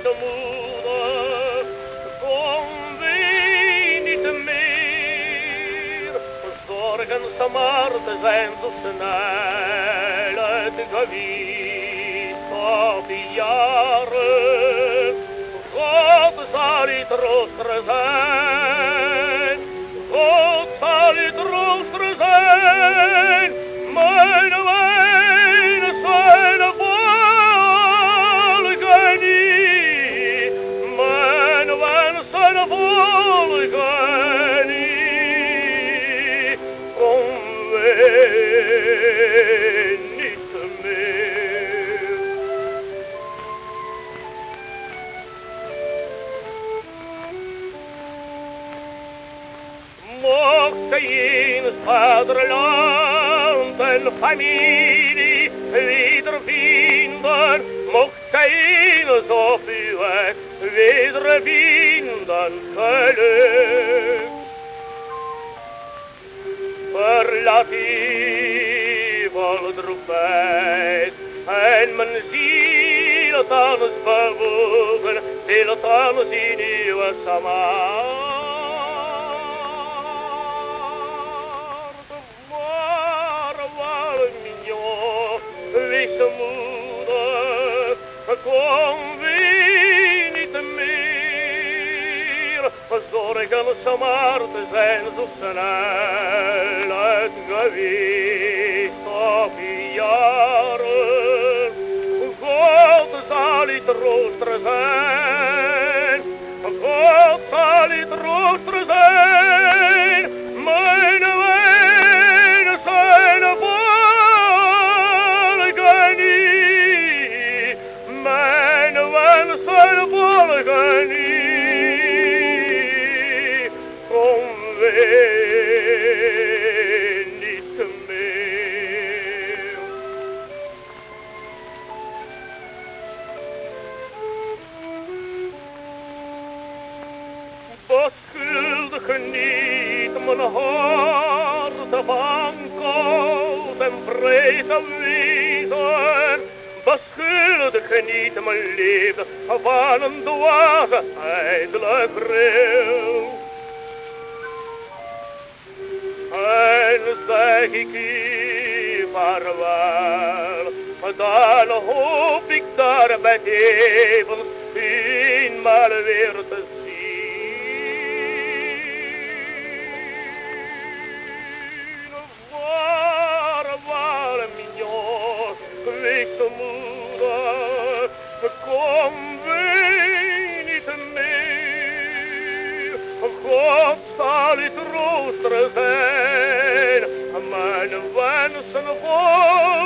wees moeder, kom wee niet meer. Zorgen ze maar, te zijn zo snel uitgewiest op die jaren. God zal je trooster zijn, God zal je trooster zijn, mijn wijn zijn volgen niet, mijn wijn zijn volgen niet, kom wee niet meer. Mocht je in het vaderland en familie wedervinden, mocht je in op uw weg wedervinden geluk. Verlaat evil droefheid en mijn ziel het alles bewogen, wil het alles in uw samaar. Wees moeder, kom wee niet meer. Zorgen ze maar, te zijn zo snel uitgeweest op die jaren. God zal je trooster zijn, God zal je trooster zijn, mijn wijn zijn volgen niet, mijn wijn zijn volgen niet, kom wee niet meer. Beschuldig niet mijn hart van koud en vrezen wezen. Beschuldig niet mijn leven van een dwaze ijdele gril. En zeg ik je vaarwel, dan hoop ik daar bij tevens eenmaal weer te zien. Vaarwel, mignon, wees moeder, kom wee niet meer. God zal je trooster zijn, mijn wensen vol.